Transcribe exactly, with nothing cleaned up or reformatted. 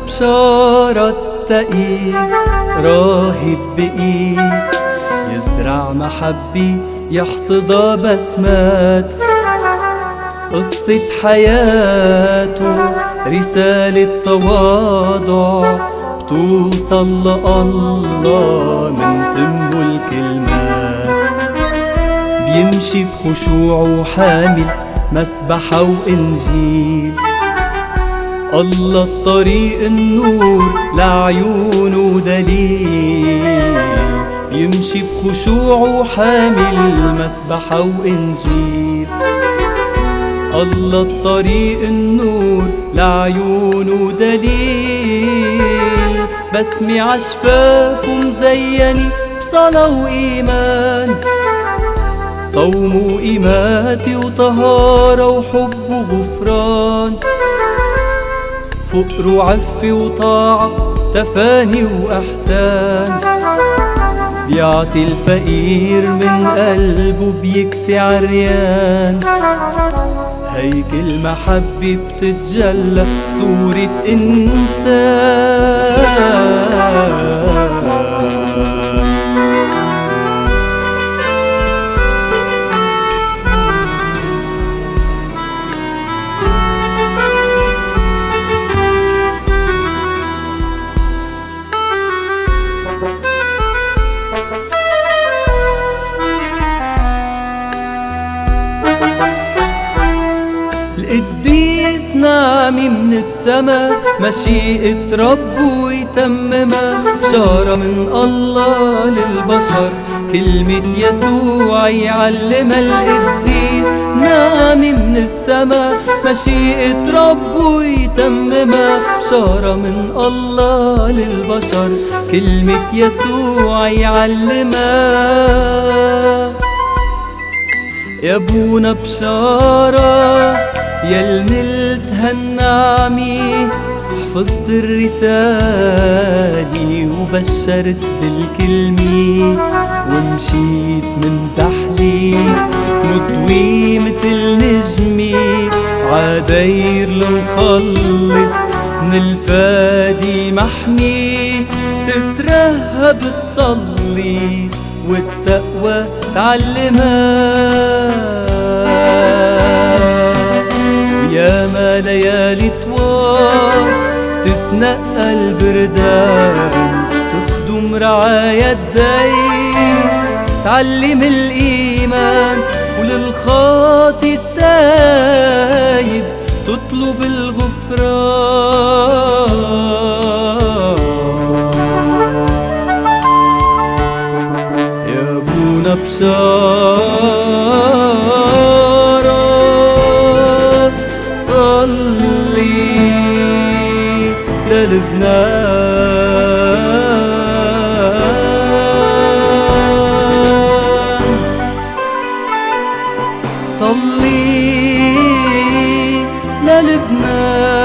بشارة تقي راهب بقي يزرع محبة يحصدها بسمات. قصة حياته رسالة تواضع بتوصل لله من تمه الكلمات. بيمشي بخشوع وحامل مسبحة وإنجيل. الله الطريق النور لعيونه دليل. بيمشي بخشوع وحامل مسبحة وإنجيل. الله الطريق النور لعيونه دليل. بسمي عشفاف ومزيني بصلاة وإيمان. صوم وإيماتي وطهارة وحب وغفران. فقر وعفة وطاعة تفاني وإحسان. بيعطي الفقير من قلبه بيكسي عريان. هيك المحبة بتتجلى صورة إنسان. القديس نعمة من السما مشيئة ربه يتممها. بشارة من الله للبشر كلمة يسوع يعلمها. القديس نعمة من السما مشيئة ربه يتممها. بشارة من الله للبشر كلمة يسوع يعلمها. يا ابونا بشارة يل نلت هالنعمة. حفظت الرسالة وبشرت بالكلمة. ومشيت من زحلي مضوي متل نجمي. عداير لنخلص من الفادي محمي. تترهب تصلي والتقوى تعلمها. وياما ليالي طوال تتنقل بردان. تخدم رعاية الدين تعلم الإيمان. وللخاطي التايب تطلب الغفران. يا ابونا بشارة صلي للبنان. صلي للبنان.